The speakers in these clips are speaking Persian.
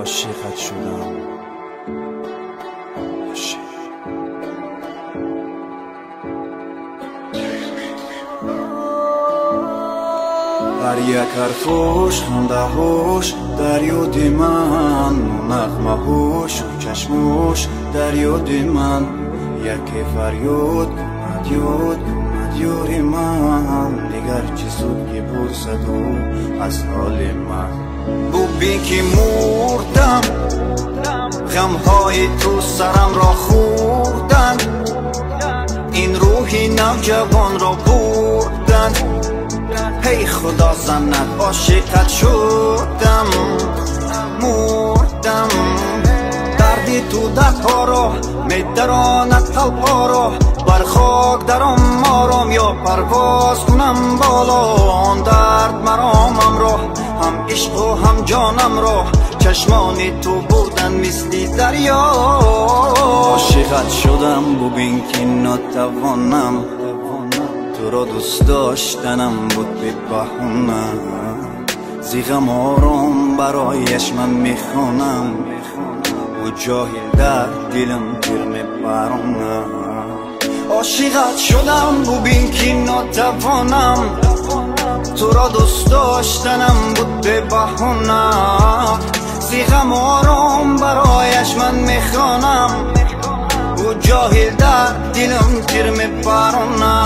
عاشقت شدم. هر یک حرفش خنده هاش در یاد من، نغمه هاش و چشماش در یاد من. یکی فریاد کند یاد کند یار من، دیگر چه سود که پرسد او از حال من. ببین که مردم غمهای تو سرم را خوردن، این روحی نوجوان را بردن. هی خدا زند عاشقت شدم، مردم. دردی تو دردها را میدراند قلبها را، بر خاک درم آرام یا پرواز کنم بالا. آن درد مرامم را، هم عشق و هم جانم را، چشمان تو بودن مثل دریا. عاشقت شدم ببین که ناتوانم، تو را دوست داشتنم بود به بهونه. زیغم آرام برایش من میخوانم، و جاهل در دلم تیر میبرونه. عاشقت شدم ببین که ناتوانم، تو را دوست داشتنم بود به بهونه. زیغم آرام برایش من میخوانم، و جاهل در دلم تیر میبرونه.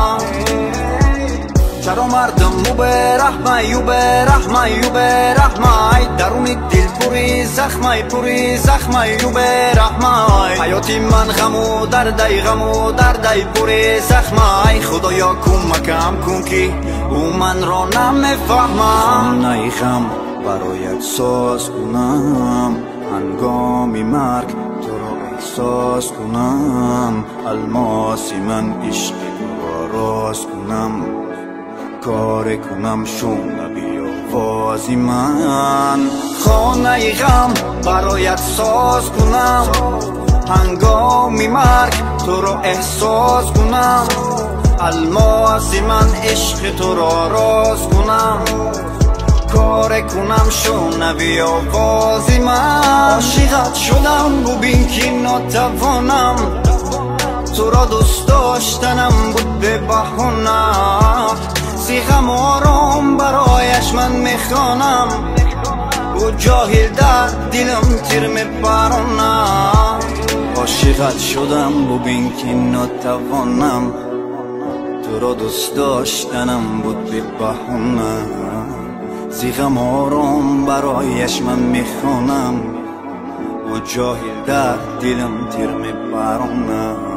چرا مردم مو به رحمه یو به رحمه یو به رحمه، درون دل پوری زخمه پوری زخمه یو به رحمه. حیاتی من غم و درده پوری زخمه. خدایا کمکم کن که او من را نمیفهمه. خانه غم برایت ساز کنم، هنگام مرگ تو را احساس کنم. الماسی من عشق تو را راز کنم، کار کنم شنوی آوازی من. خانه غم برایت ساز کنم، هنگام مرگ تو را احساس کنم. الماسی من عشق تو را راز کنم، کار کنم شنوی آوازی من. عاشقت شدم ببین که ناتوانم، تو را دوست داشتنم بود به بهونه. زیغم آرام برایش من میخوانم، و جاهل در دلم تیر میبرونه. عاشقت شدم ببین که ناتوانم، تو را دوست داشتنم بود به بهونه. زیغم آرام برایش من میخوانم، و جاهل در دلم تیر میبرونه.